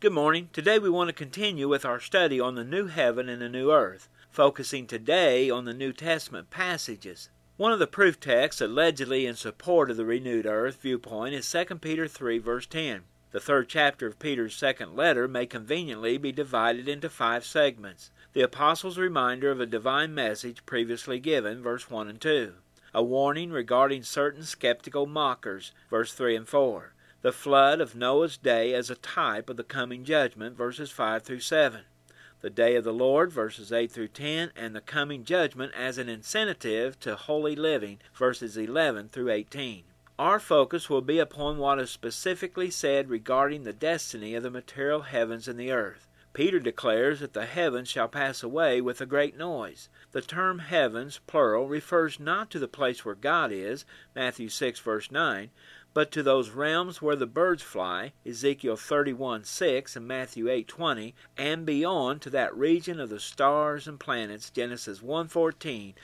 Good morning. Today we want to continue with our study on the new heaven and the new earth, focusing today on the New Testament passages. One of the proof texts allegedly in support of the renewed earth viewpoint is 2 Peter 3 verse 10. The third chapter of Peter's second letter may conveniently be divided into 5 segments. The apostle's reminder of a divine message previously given, verse 1 and 2. A warning regarding certain skeptical mockers, verse 3 and 4. The flood of Noah's day as a type of the coming judgment, verses 5 through 7. The day of the Lord, verses 8 through 10, and the coming judgment as an incentive to holy living, verses 11 through 18. Our focus will be upon what is specifically said regarding the destiny of the material heavens and the earth. Peter declares that the heavens shall pass away with a great noise. The term heavens, plural, refers not to the place where God is, Matthew 6 verse 9, but to those realms where the birds fly, Ezekiel 31:6 and Matthew 8:20, and beyond to that region of the stars and planets, Genesis 1:14,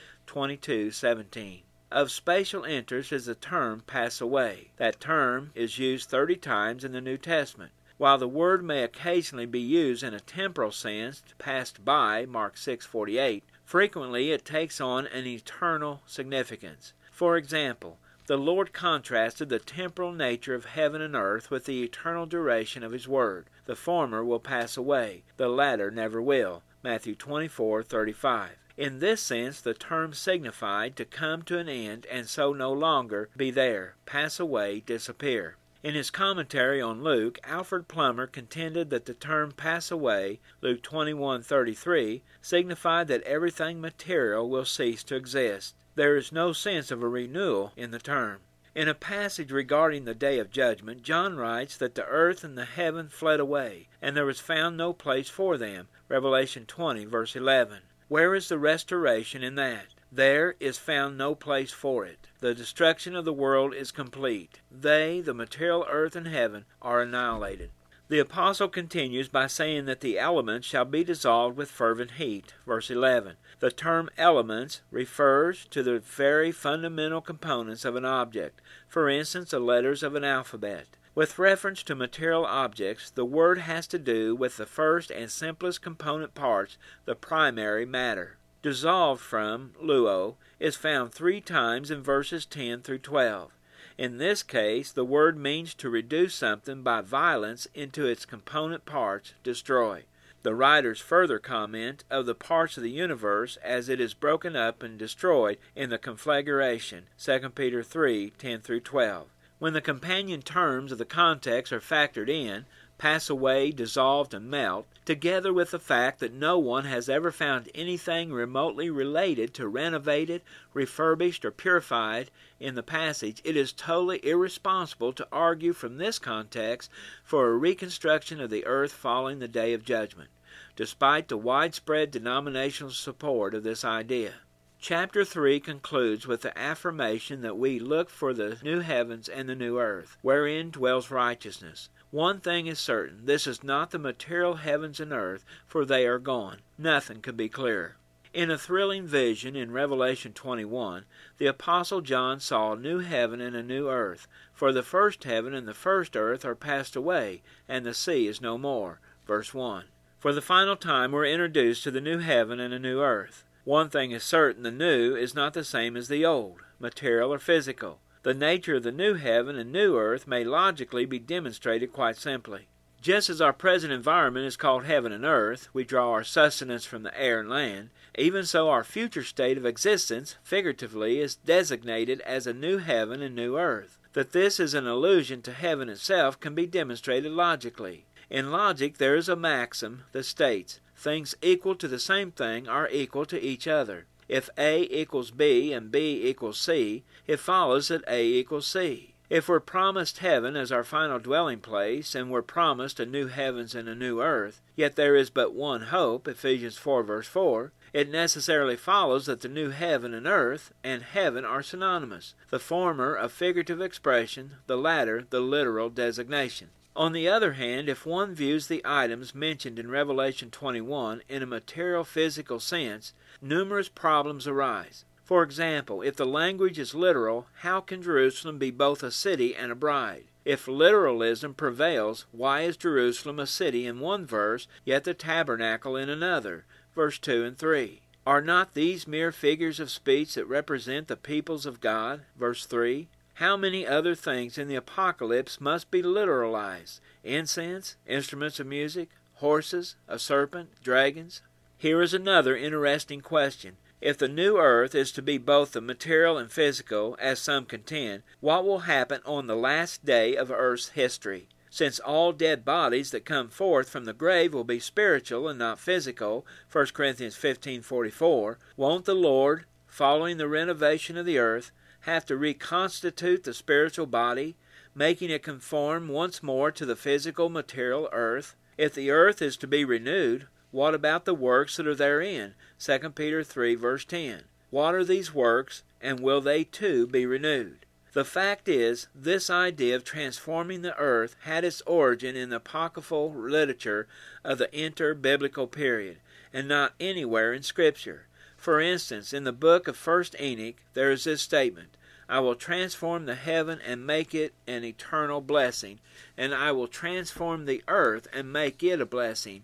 22:17. Of spatial interest is the term pass away. That term is used 30 times in the New Testament. While the word may occasionally be used in a temporal sense, passed by, Mark 6:48, frequently it takes on an eternal significance. For example, the Lord contrasted the temporal nature of heaven and earth with the eternal duration of His Word. The former will pass away, the latter never will. Matthew 24:35. In this sense, the term signified to come to an end and so no longer be there, pass away, disappear. In his commentary on Luke, Alfred Plummer contended that the term pass away, Luke 21:33, signified that everything material will cease to exist. There is no sense of a renewal in the term. In a passage regarding the day of judgment, John writes that the earth and the heaven fled away, and there was found no place for them, Revelation 20 verse 11. Where is the restoration in that? There is found no place for it. The destruction of the world is complete. They, the material earth and heaven, are annihilated. The apostle continues by saying that the elements shall be dissolved with fervent heat, verse 11. The term elements refers to the very fundamental components of an object, for instance, the letters of an alphabet. With reference to material objects, the word has to do with the first and simplest component parts, the primary matter. Dissolved from, luo, is found 3 times in verses 10 through 12. In this case, the word means to reduce something by violence into its component parts, destroy. The writers further comment of the parts of the universe as it is broken up and destroyed in the conflagration, 2 Peter 3:10 through 12. When the companion terms of the context are factored in, pass away, dissolved, and melt, together with the fact that no one has ever found anything remotely related to renovated, refurbished, or purified in the passage, it is totally irresponsible to argue from this context for a reconstruction of the earth following the day of judgment, despite the widespread denominational support of this idea. Chapter 3 concludes with the affirmation that we look for the new heavens and the new earth, wherein dwells righteousness. One thing is certain, this is not the material heavens and earth, for they are gone. Nothing could be clearer. In a thrilling vision in Revelation 21, the Apostle John saw a new heaven and a new earth, for the first heaven and the first earth are passed away, and the sea is no more. Verse 1. For the final time we're introduced to the new heaven and a new earth. One thing is certain, the new is not the same as the old, material or physical. The nature of the new heaven and new earth may logically be demonstrated quite simply. Just as our present environment is called heaven and earth, we draw our sustenance from the air and land, even so our future state of existence, figuratively, is designated as a new heaven and new earth. That this is an allusion to heaven itself can be demonstrated logically. In logic there is a maxim that states, things equal to the same thing are equal to each other. If A equals B and B equals C, it follows that A equals C. If we're promised heaven as our final dwelling place, and we're promised a new heavens and a new earth, yet there is but one hope, Ephesians 4 verse 4, it necessarily follows that the new heaven and earth and heaven are synonymous, the former a figurative expression, the latter the literal designation. On the other hand, if one views the items mentioned in Revelation 21 in a material physical sense, numerous problems arise. For example, if the language is literal, how can Jerusalem be both a city and a bride? If literalism prevails, why is Jerusalem a city in one verse, yet the tabernacle in another? Verse 2 and 3. Are not these mere figures of speech that represent the peoples of God? Verse 3. How many other things in the Apocalypse must be literalized? Incense, instruments of music, horses, a serpent, dragons? Here is another interesting question. If the new earth is to be both the material and physical, as some contend, what will happen on the last day of earth's history? Since all dead bodies that come forth from the grave will be spiritual and not physical, 1 Corinthians 15:44, won't the Lord, following the renovation of the earth, have to reconstitute the spiritual body, making it conform once more to the physical material earth? If the earth is to be renewed, what about the works that are therein? 2 Peter 3 verse 10. What are these works, and will they too be renewed? The fact is, this idea of transforming the earth had its origin in the apocryphal literature of the inter-biblical period, and not anywhere in Scripture. For instance, in the book of 1 Enoch, there is this statement, I will transform the heaven and make it an eternal blessing, and I will transform the earth and make it a blessing.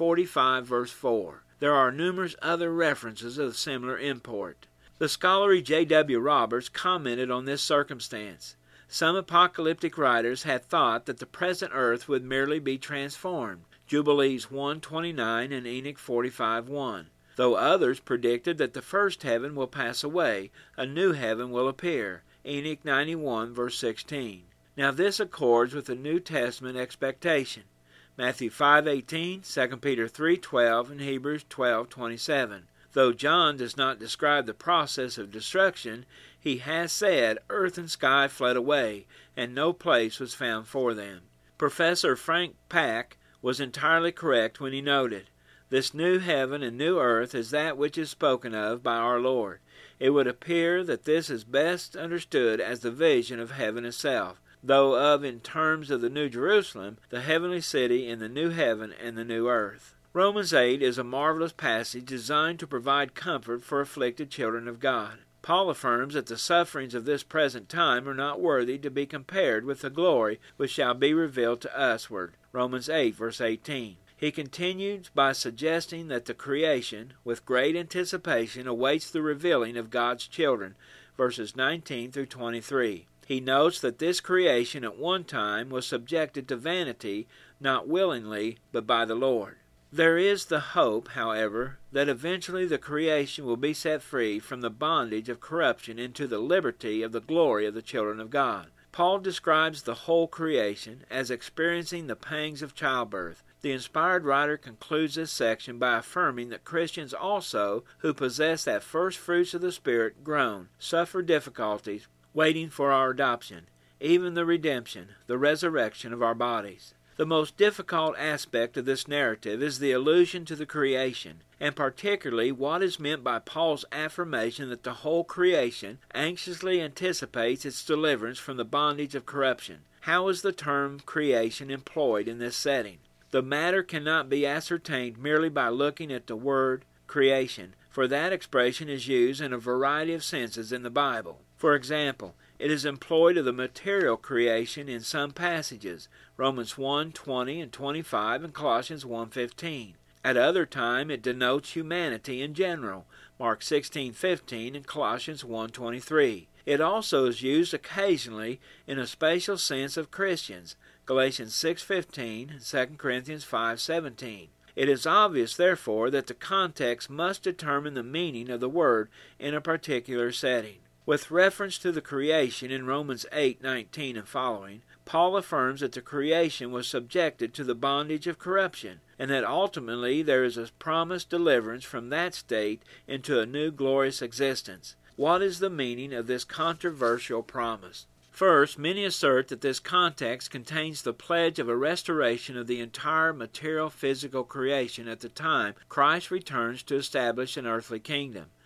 45 verse 4. There are numerous other references of similar import. The scholar J.W. Roberts commented on this circumstance. Some apocalyptic writers had thought that the present earth would merely be transformed, Jubilees 1:29 and Enoch 45:1, though others predicted that the first heaven will pass away, a new heaven will appear, Enoch 91 verse 16. Now this accords with the New Testament expectation, Matthew 5:18, 2 Peter 3:12, and Hebrews 12:27. Though John does not describe the process of destruction, he has said, earth and sky fled away, and no place was found for them. Professor Frank Pack was entirely correct when he noted, this new heaven and new earth is that which is spoken of by our Lord. It would appear that this is best understood as the vision of heaven itself, though of in terms of the New Jerusalem, the heavenly city in the new heaven and the new earth. Romans 8 is a marvelous passage designed to provide comfort for afflicted children of God. Paul affirms that the sufferings of this present time are not worthy to be compared with the glory which shall be revealed to usward. Romans 8 verse 18. He continues by suggesting that the creation, with great anticipation, awaits the revealing of God's children, verses 19 through 23. He notes that this creation at one time was subjected to vanity, not willingly, but by the Lord. There is the hope, however, that eventually the creation will be set free from the bondage of corruption into the liberty of the glory of the children of God. Paul describes the whole creation as experiencing the pangs of childbirth. The inspired writer concludes this section by affirming that Christians also, who possess that first fruits of the Spirit, groan, suffer difficulties, waiting for our adoption, even the redemption, the resurrection of our bodies. The most difficult aspect of this narrative is the allusion to the creation, and particularly what is meant by Paul's affirmation that the whole creation anxiously anticipates its deliverance from the bondage of corruption. How is the term creation employed in this setting? The matter cannot be ascertained merely by looking at the word creation, for that expression is used in a variety of senses in the Bible. For example, it is employed of the material creation in some passages, Romans 1:20 and 25 and Colossians 1:15. At other time it denotes humanity in general, Mark 16:15 and Colossians 1:23. It also is used occasionally in a special sense of Christians, Galatians 6:15 and 2 Corinthians 5:17. It is obvious, therefore, that the context must determine the meaning of the word in a particular setting. With reference to the creation in Romans 8:19 and following, Paul affirms that the creation was subjected to the bondage of corruption, and that ultimately there is a promised deliverance from that state into a new glorious existence. What is the meaning of this controversial promise? First, many assert that this context contains the pledge of a restoration of the entire material physical creation at the time Christ returns to establish an earthly kingdom.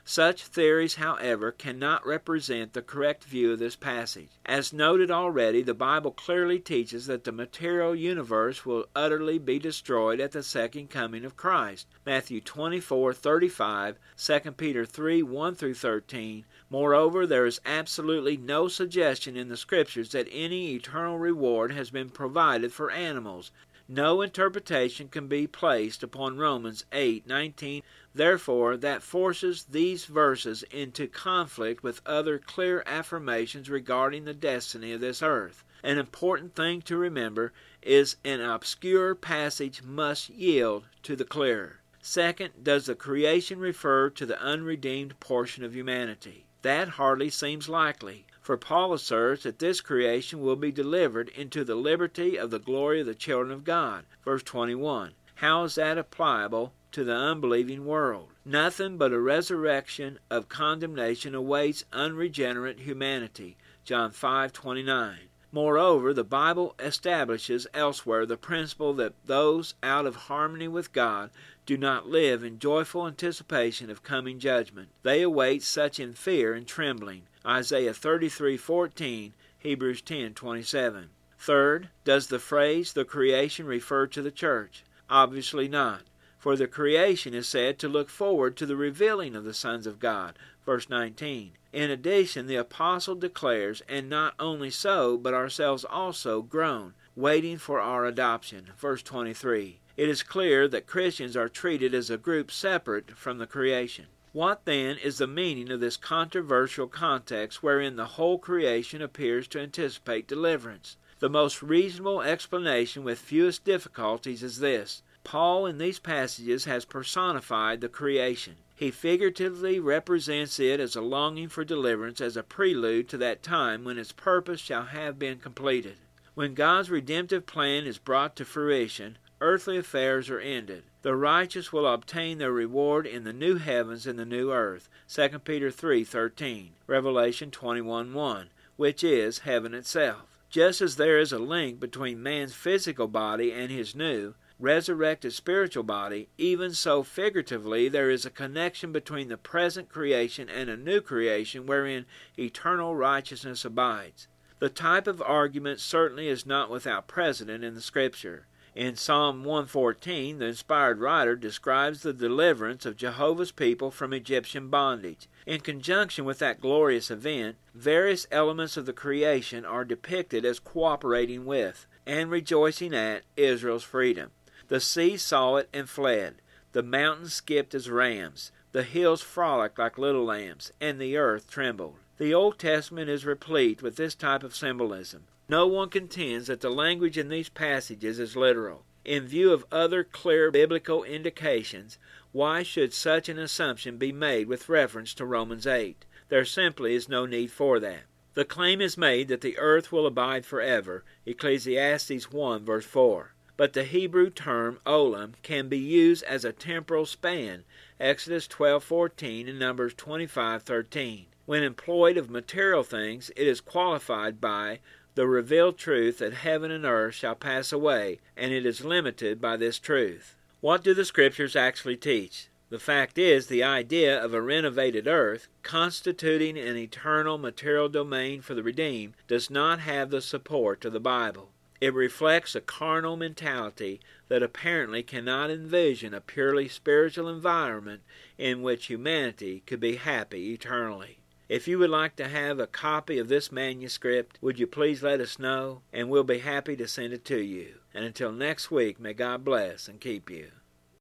Such theories, however, cannot represent the correct view of this passage. As noted already, the Bible clearly teaches that the material universe will utterly be destroyed at the second coming of Christ. Matthew 24:35, 2 Peter 3:1-13. Moreover, there is absolutely no suggestion in the Scriptures that any eternal reward has been provided for animals. No interpretation can be placed upon Romans 8:19. Therefore, that forces these verses into conflict with other clear affirmations regarding the destiny of this earth. An important thing to remember is an obscure passage must yield to the clearer. Second, does the creation refer to the unredeemed portion of humanity? That hardly seems likely, for Paul asserts that this creation will be delivered into the liberty of the glory of the children of God. Verse 21. How is that applicable to the unbelieving world? Nothing but a resurrection of condemnation awaits unregenerate humanity. John 5:29. Moreover, the Bible establishes elsewhere the principle that those out of harmony with God do not live in joyful anticipation of coming judgment. They await such in fear and trembling. Isaiah 33:14, Hebrews 10:27. Third, does the phrase the creation refer to the church? Obviously not, for the creation is said to look forward to the revealing of the sons of God. Verse 19. In addition, the apostle declares, and not only so, but ourselves also groan, waiting for our adoption. Verse 23. It is clear that Christians are treated as a group separate from the creation. What then is the meaning of this controversial context wherein the whole creation appears to anticipate deliverance? The most reasonable explanation with fewest difficulties is this. Paul in these passages has personified the creation. He figuratively represents it as a longing for deliverance as a prelude to that time when its purpose shall have been completed. When God's redemptive plan is brought to fruition, earthly affairs are ended. The righteous will obtain their reward in the new heavens and the new earth. 2 Peter 3:13, Revelation 21:1, which is heaven itself. Just as there is a link between man's physical body and his new, resurrected spiritual body, even so figuratively there is a connection between the present creation and a new creation wherein eternal righteousness abides. The type of argument certainly is not without precedent in the Scripture. In Psalm 114, the inspired writer describes the deliverance of Jehovah's people from Egyptian bondage. In conjunction with that glorious event, various elements of the creation are depicted as cooperating with, and rejoicing at, Israel's freedom. The sea saw it and fled. The mountains skipped as rams. The hills frolicked like little lambs, and the earth trembled. The Old Testament is replete with this type of symbolism. No one contends that the language in these passages is literal. In view of other clear biblical indications, why should such an assumption be made with reference to Romans 8? There simply is no need for that. The claim is made that the earth will abide forever, Ecclesiastes 1 verse 4. But the Hebrew term olam can be used as a temporal span, Exodus 12:14 and Numbers 25:13. When employed of material things, it is qualified by the revealed truth that heaven and earth shall pass away, and it is limited by this truth. What do the Scriptures actually teach? The fact is, the idea of a renovated earth, constituting an eternal material domain for the redeemed, does not have the support of the Bible. It reflects a carnal mentality that apparently cannot envision a purely spiritual environment in which humanity could be happy eternally. If you would like to have a copy of this manuscript, would you please let us know, and we'll be happy to send it to you. And until next week, may God bless and keep you.